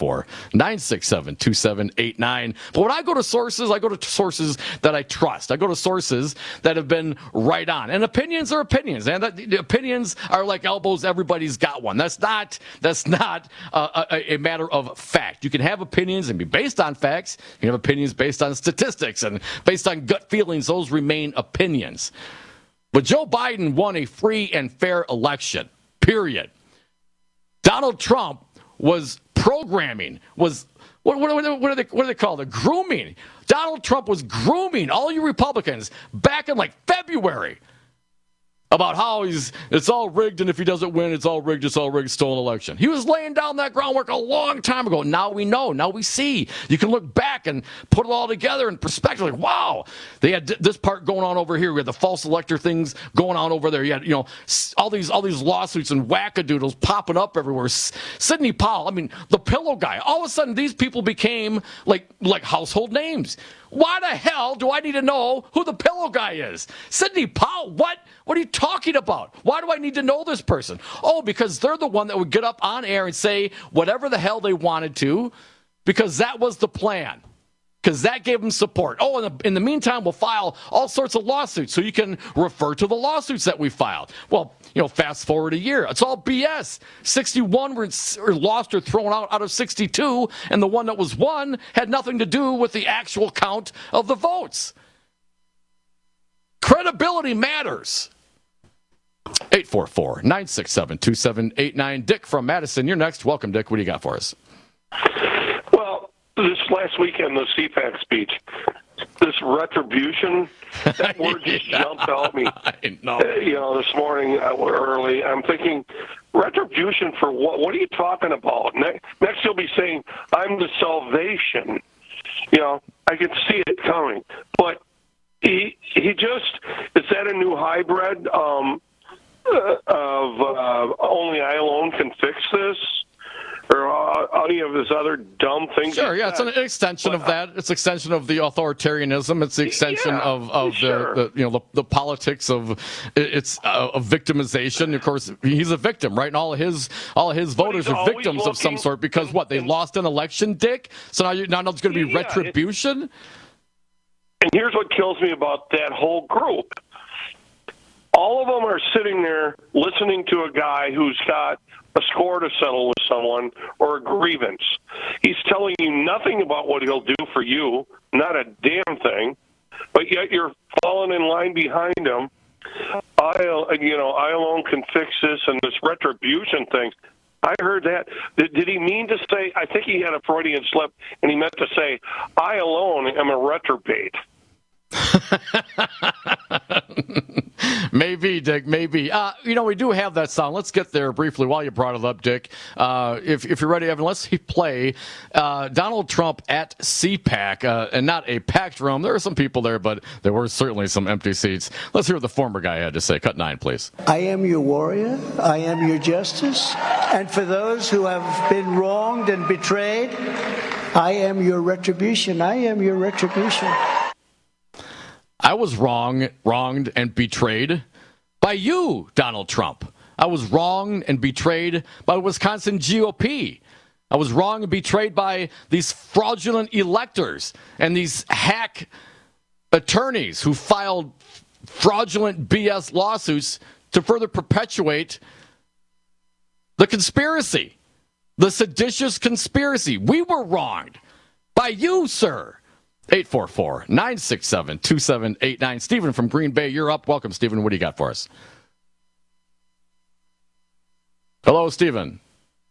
844-967-2789. But when I go to sources that I trust. I go to sources that have been right on. And opinions are opinions. And the opinions are like elbows. Everybody's got one. That's not a matter of fact. You can have opinions and be based on facts. You can have opinions based on statistics and based on gut feelings. Those remain opinions. But Joe Biden won a free and fair election. Period. Donald Trump was programming, what do they call it? Grooming. Donald Trump was grooming all you Republicans back in February about how it's all rigged, and if he doesn't win, it's all rigged, stolen election. He was laying down that groundwork a long time ago. Now we know. Now we see. You can look back and put it all together in perspective. Wow, they had this part going on over here. We had the false elector things going on over there. You had, all these lawsuits and wackadoodles popping up everywhere. Sidney Powell, the pillow guy. All of a sudden, these people became like household names. Why the hell do I need to know who the pillow guy is? Sidney Powell, what? What are you talking about? Why do I need to know this person? Oh, because they're the one that would get up on air and say whatever the hell they wanted to, because that was the plan. Because that gave them support. Oh, in the meantime, we'll file all sorts of lawsuits so you can refer to the lawsuits that we filed. Well, fast forward a year. It's all BS. 61 were lost or thrown out of 62, and the one that was won had nothing to do with the actual count of the votes. Credibility matters. 844-967-2789. Dick from Madison, you're next. Welcome, Dick. What do you got for us? This last weekend, the CPAC speech, this retribution, that word just jumped out at me. I know. This morning early, I'm thinking, Retribution for what? What are you talking about? Next he'll be saying, I'm the salvation. I can see it coming. But he just, is that a new hybrid of only I alone can fix this? Or any of his other dumb things? Sure, yeah, it's an extension of that. It's an extension of the authoritarianism. It's the extension of the politics of victimization. Of course, he's a victim, right? And all of his voters are victims of some sort because what? They lost an election, Dick. So now there's going to be retribution. And here's what kills me about that whole group. All of them are sitting there listening to a guy who's got a score to settle with someone or a grievance. He's telling you nothing about what he'll do for you, not a damn thing, but yet you're falling in line behind him. I alone can fix this, and this retribution thing. I heard that. Did he mean to say, I think he had a Freudian slip, and he meant to say, I alone am a retrobate. Maybe, Dick, maybe. We do have that sound. Let's get there briefly while you brought it up, Dick. If you're ready, Evan, let's play Donald Trump at CPAC, and not a packed room. There were some people there, but there were certainly some empty seats. Let's hear what the former guy had to say. Cut 9, please. I am your warrior. I am your justice. And for those who have been wronged and betrayed, I am your retribution. I am your retribution. I was wronged, and betrayed by you, Donald Trump. I was wronged and betrayed by the Wisconsin GOP. I was wronged and betrayed by these fraudulent electors and these hack attorneys who filed fraudulent BS lawsuits to further perpetuate the conspiracy, the seditious conspiracy. We were wronged by you, sir. 844-967-2789. Stephen from Green Bay, you're up. Welcome, Stephen. What do you got for us? Hello, Stephen.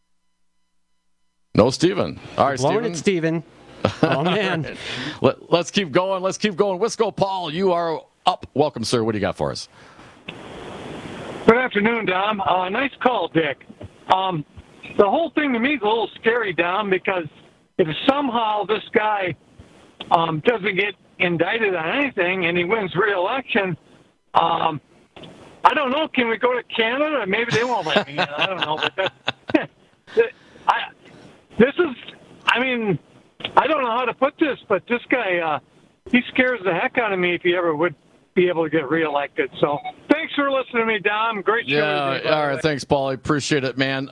No, Stephen. All right, Stephen. Stephen. Oh, man. Let's keep going. Wisco Paul, you are up. Welcome, sir. What do you got for us? Good afternoon, Dom. Nice call, Dick. The whole thing to me is a little scary, Dom, because if somehow this guy doesn't get indicted on anything and he wins re-election, I don't know. Can we go to Canada? Maybe they won't let me in. I don't know. But I don't know how to put this, but this guy, he scares the heck out of me if he ever would be able to get reelected. So thanks for listening to me, Dom. Great show. Yeah, all right. Thanks, Paul. I appreciate it, man.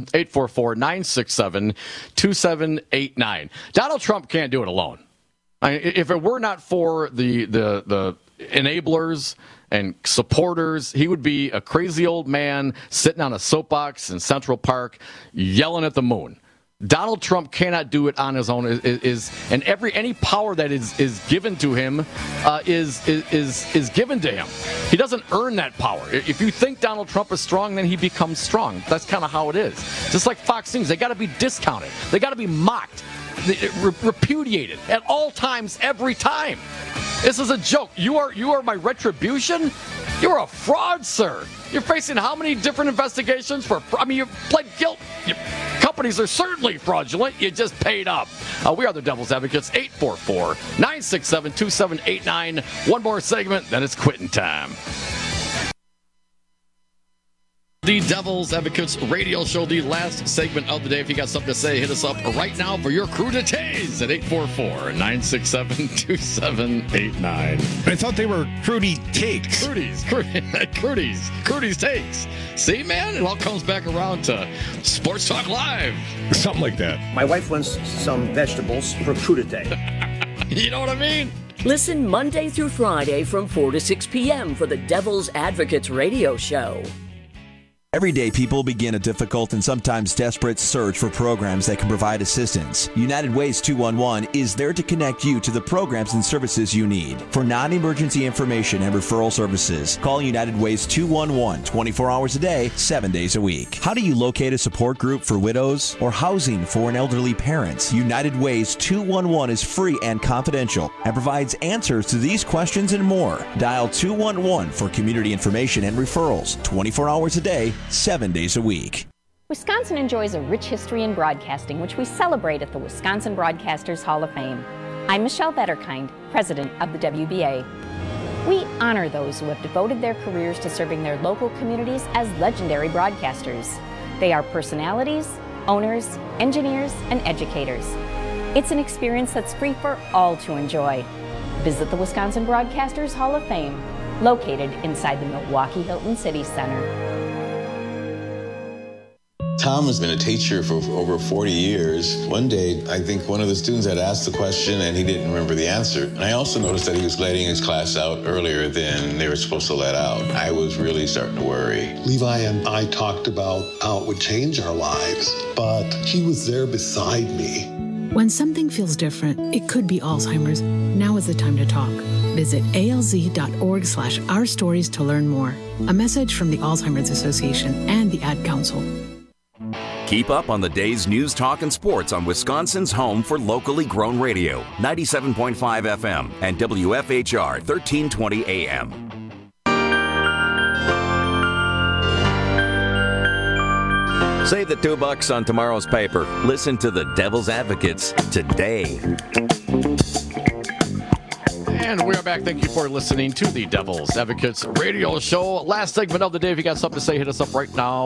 844-967-2789. Donald Trump can't do it alone. If it were not for the enablers and supporters, he would be a crazy old man sitting on a soapbox in Central Park yelling at the moon. Donald Trump cannot do it on his own. And any power that is given to him is given to him. He doesn't earn that power. If you think Donald Trump is strong, then he becomes strong. That's kind of how it is. Just like Fox News, they got to be discounted. They got to be mocked. Repudiated at all times, every time. This is a joke. You are my retribution? You're a fraud, sir. You're facing how many different investigations you pled guilt. Companies are certainly fraudulent. You just paid up. We are the Devil's Advocates. 844-967-2789. One more segment, then it's quitting time. The Devil's Advocates radio show, the last segment of the day. If you got something to say, hit us up right now for your crudités at 844-967-2789. I thought they were Crudy Takes. Crudy's Takes. See, man, it all comes back around to Sports Talk Live. Something like that. My wife wants some vegetables for crudité. You know what I mean? Listen Monday through Friday from 4 to 6 p.m. for the Devil's Advocates radio show. Everyday people begin a difficult and sometimes desperate search for programs that can provide assistance. United Ways 211 is there to connect you to the programs and services you need. For non-emergency information and referral services, call United Ways 211 24 hours a day, 7 days a week. How do you locate a support group for widows or housing for an elderly parent? United Ways 211 is free and confidential and provides answers to these questions and more. Dial 211 for community information and referrals 24 hours a day, 7 days a week. Wisconsin enjoys a rich history in broadcasting, which we celebrate at the Wisconsin Broadcasters Hall of Fame. I'm Michelle Vetterkind, president of the WBA. We honor those who have devoted their careers to serving their local communities as legendary broadcasters. They are personalities, owners, engineers, and educators. It's an experience that's free for all to enjoy. Visit the Wisconsin Broadcasters Hall of Fame, located inside the Milwaukee Hilton City Center. Tom has been a teacher for over 40 years. One day, I think one of the students had asked the question and he didn't remember the answer. And I also noticed that he was letting his class out earlier than they were supposed to let out. I was really starting to worry. Levi and I talked about how it would change our lives, but he was there beside me. When something feels different, it could be Alzheimer's. Now is the time to talk. Visit alz.org/ourstories to learn more. A message from the Alzheimer's Association and the Ad Council. Keep up on the day's news, talk, and sports on Wisconsin's home for locally grown radio, 97.5 FM and WFHR 1320 AM. Save the $2 on tomorrow's paper. Listen to the Devil's Advocates today. And we are back. Thank you for listening to the Devil's Advocates radio show. Last segment of the day. If you got something to say, hit us up right now.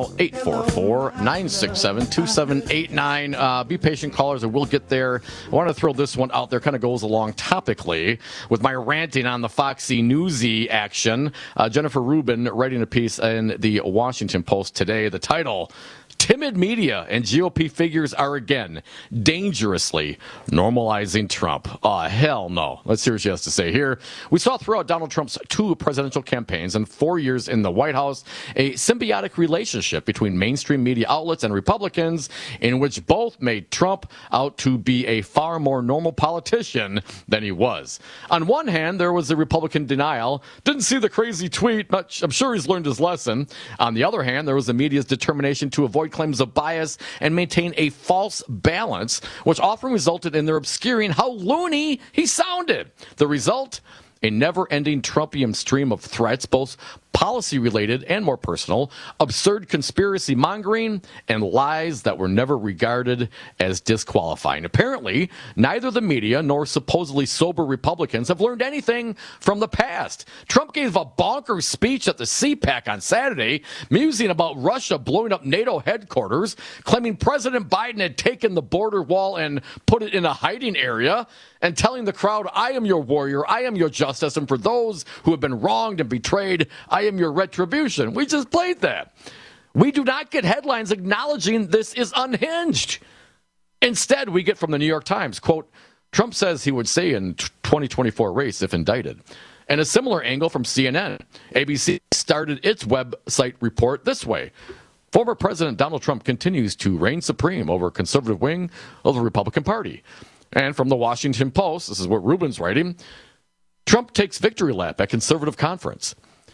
844-967-2789. Be patient, callers, and we'll get there. I want to throw this one out there. Kind of goes along topically with my ranting on the Foxy Newsy action. Jennifer Rubin writing a piece in the Washington Post today. The title: Timid media and GOP figures are again dangerously normalizing Trump. Hell no. Let's hear what she has to say here. We saw throughout Donald Trump's 2 presidential campaigns and 4 years in the White House a symbiotic relationship between mainstream media outlets and Republicans in which both made Trump out to be a far more normal politician than he was. On one hand, there was the Republican denial. Didn't see the crazy tweet, but I'm sure he's learned his lesson. On the other hand, there was the media's determination to avoid claims of bias and maintain a false balance, which often resulted in their obscuring how loony he sounded. The result? A never-ending Trumpian stream of threats, both policy-related and more personal, absurd conspiracy-mongering, and lies that were never regarded as disqualifying. Apparently, neither the media nor supposedly sober Republicans have learned anything from the past. Trump gave a bonkers speech at the CPAC on Saturday, musing about Russia blowing up NATO headquarters, claiming President Biden had taken the border wall and put it in a hiding area, and telling the crowd, "I am your warrior, I am your justice, and for those who have been wronged and betrayed, I am your retribution." We just played that. We do not get headlines acknowledging this is unhinged. Instead, we get from the New York Times, quote, Trump says he would say in 2024 race if indicted. And a similar angle from CNN. ABC started its website report this way. Former President Donald Trump continues to reign supreme over conservative wing of the Republican Party. And from the Washington Post, this is what Rubin's writing, Trump takes victory lap at conservative conference.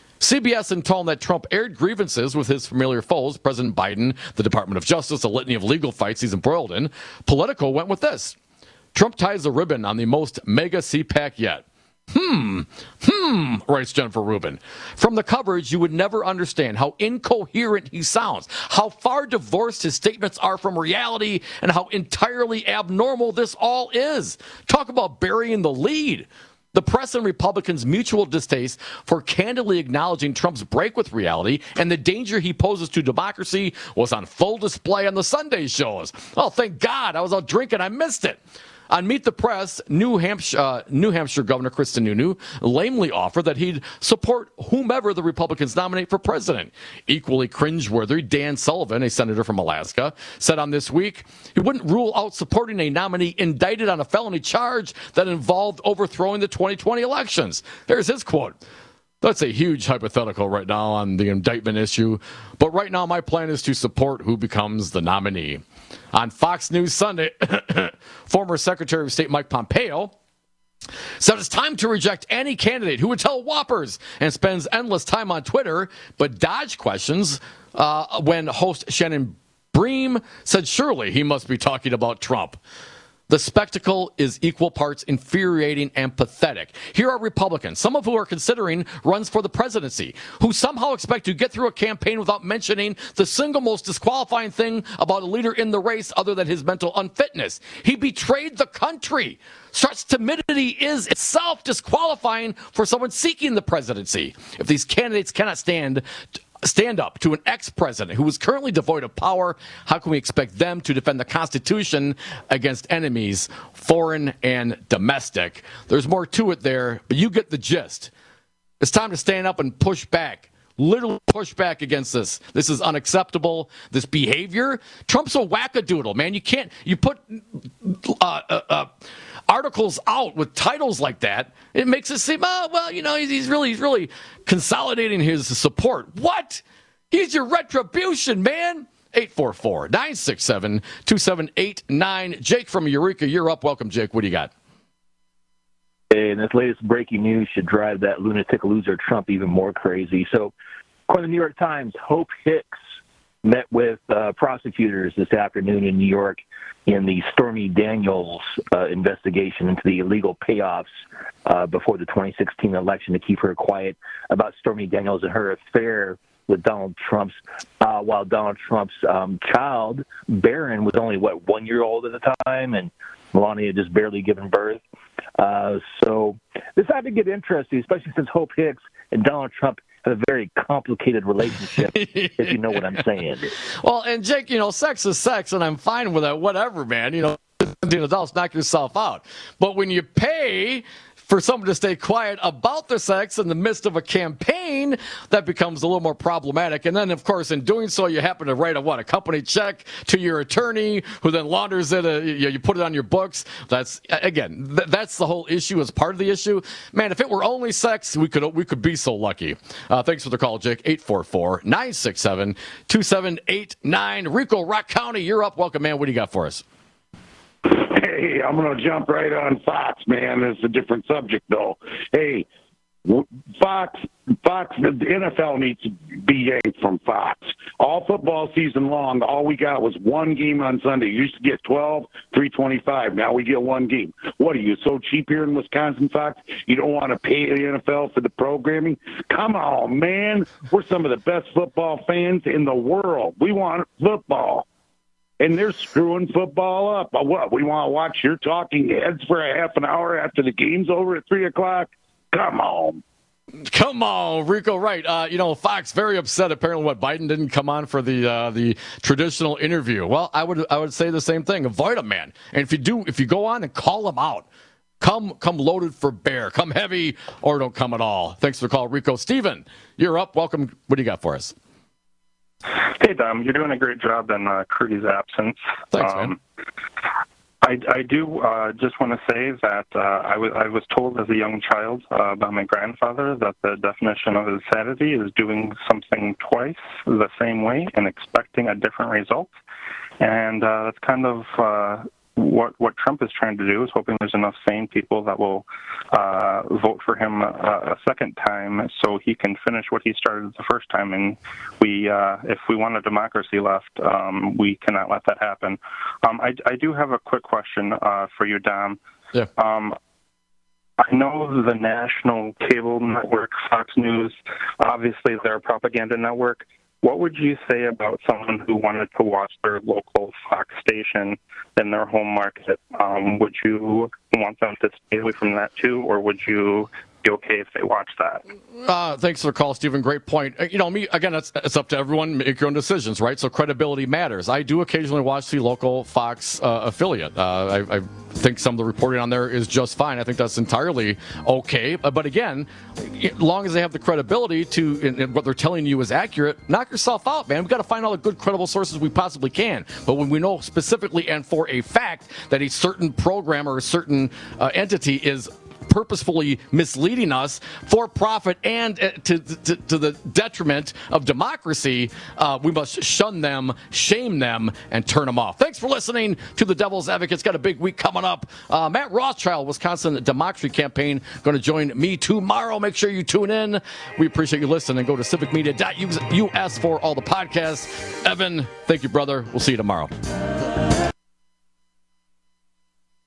CBS intoned that Trump aired grievances with his familiar foes, President Biden, the Department of Justice, a litany of legal fights he's embroiled in. Politico went with this. Trump ties a ribbon on the most mega CPAC yet. Writes Jennifer Rubin. From the coverage, you would never understand how incoherent he sounds, how far divorced his statements are from reality, and how entirely abnormal this all is. Talk about burying the lead. The press and Republicans' mutual distaste for candidly acknowledging Trump's break with reality and the danger he poses to democracy was on full display on the Sunday shows. Oh, thank God. I was out drinking. I missed it. On Meet the Press, New Hampshire Governor Kristen Sununu lamely offered that he'd support whomever the Republicans nominate for president. Equally cringeworthy, Dan Sullivan, a senator from Alaska, said on This Week he wouldn't rule out supporting a nominee indicted on a felony charge that involved overthrowing the 2020 elections. Here's his quote. That's a huge hypothetical right now on the indictment issue, but right now my plan is to support who becomes the nominee. On Fox News Sunday, former Secretary of State Mike Pompeo said it's time to reject any candidate who would tell whoppers and spends endless time on Twitter, but dodge questions when host Shannon Bream said surely he must be talking about Trump. The spectacle is equal parts infuriating and pathetic. Here are Republicans, some of who are considering runs for the presidency, who somehow expect to get through a campaign without mentioning the single most disqualifying thing about a leader in the race other than his mental unfitness. He betrayed the country. Such timidity is itself disqualifying for someone seeking the presidency. If these candidates cannot stand up to an ex-president who is currently devoid of power, how can we expect them to defend the Constitution against enemies, foreign and domestic? There's more to it there, but you get the gist. It's time to stand up and push back. Literally push back against this. This is unacceptable. This behavior. Trump's a wackadoodle, man. You put articles out with titles like that. It makes it seem, he's really consolidating his support. What? He's your retribution, man. 844-967-2789. Jake from Eureka, you're up. Welcome, Jake. What do you got? Hey, and this latest breaking news should drive that lunatic loser Trump even more crazy. So, according to the New York Times, Hope Hicks met with prosecutors this afternoon in New York in the Stormy Daniels investigation into the illegal payoffs before the 2016 election to keep her quiet about Stormy Daniels and her affair with Donald Trump's, while Donald Trump's child, Barron, was only, 1 year old at the time, and Melania had just barely given birth. So this had to get interesting, especially since Hope Hicks and Donald Trump have a very complicated relationship, if you know what I'm saying. Well, and Jake, sex is sex, and I'm fine with that. Whatever, man. Adults, knock yourself out. But when you pay for someone to stay quiet about the sex in the midst of a campaign, that becomes a little more problematic. And then, of course, in doing so, you happen to write a company check to your attorney, who then launders it. You put it on your books. That's the whole issue as part of the issue. Man, if it were only sex, we could be so lucky. Thanks for the call, Jake. 844-967-2789. Rico, Rock County, you're up. Welcome, man. What do you got for us? Hey, I'm going to jump right on Fox, man. It's a different subject, though. Hey, Fox, the NFL needs to be yanked from Fox. All football season long, all we got was one game on Sunday. You used to get 12, 325. Now we get one game. What are you, so cheap here in Wisconsin, Fox? You don't want to pay the NFL for the programming? Come on, man. We're some of the best football fans in the world. We want football. And they're screwing football up. What, we want to watch your talking heads for a half an hour after the game's over at 3 o'clock? Come on. Come on, Rico, right. Fox very upset apparently Biden didn't come on for the traditional interview. Well, I would say the same thing. Avoid him, man. And if you go on and call him out, come loaded for bear. Come heavy or don't come at all. Thanks for the call, Rico. Steven, you're up. Welcome. What do you got for us? Hey, Dom, you're doing a great job in Crudy's absence. Thanks, man. I do just want to say that I was told as a young child by my grandfather that the definition of insanity is doing something twice the same way and expecting a different result. And that's kind of what Trump is trying to do, is hoping there's enough sane people that will vote for him a second time so he can finish what he started the first time. And if we want a democracy left, we cannot let that happen. I do have a quick question for you, Dom. Yeah. I know the national cable network, Fox News, obviously they're a propaganda network. What would you say about someone who wanted to watch their local Fox station in their home market? Would you want them to stay away from that too, or would you be okay if they watch that? Thanks for the call, Stephen. Great point. Me, again, it's up to everyone. Make your own decisions, right? So credibility matters. I do occasionally watch the local Fox affiliate. I think some of the reporting on there is just fine. I think that's entirely okay. But again, as long as they have the credibility and what they're telling you is accurate, knock yourself out, man. We've got to find all the good, credible sources we possibly can. But when we know specifically and for a fact that a certain program or a certain entity is purposefully misleading us for profit and to the detriment of democracy, we must shun them, shame them, and turn them off. Thanks for listening to the Devil's Advocates. Got a big week coming up. Matt Rothschild, Wisconsin Democracy Campaign, going to join me tomorrow. Make sure you tune in. We appreciate you listening, and go to civicmedia.us for all the podcasts. Evan, thank you, brother. We'll see you tomorrow.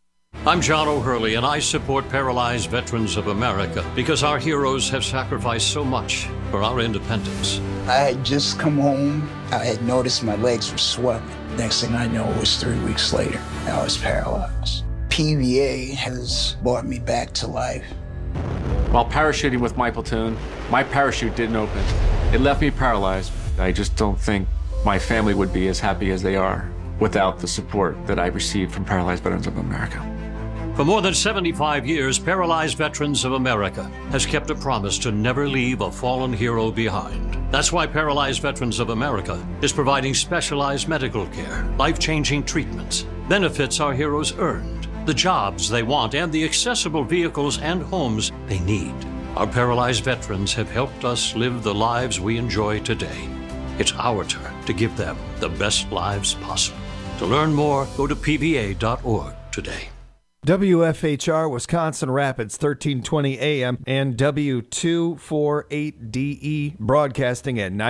I'm John O'Hurley, and I support Paralyzed Veterans of America because our heroes have sacrificed so much for our independence. I had just come home. I had noticed my legs were swelling. Next thing I know, it was 3 weeks later. I was paralyzed. PVA has brought me back to life. While parachuting with my platoon, my parachute didn't open. It left me paralyzed. I just don't think my family would be as happy as they are without the support that I received from Paralyzed Veterans of America. For more than 75 years, Paralyzed Veterans of America has kept a promise to never leave a fallen hero behind. That's why Paralyzed Veterans of America is providing specialized medical care, life-changing treatments, benefits our heroes earned, the jobs they want, and the accessible vehicles and homes they need. Our paralyzed veterans have helped us live the lives we enjoy today. It's our turn to give them the best lives possible. To learn more, go to pva.org today. WFHR Wisconsin Rapids, 1320 AM and W248DE broadcasting at 9.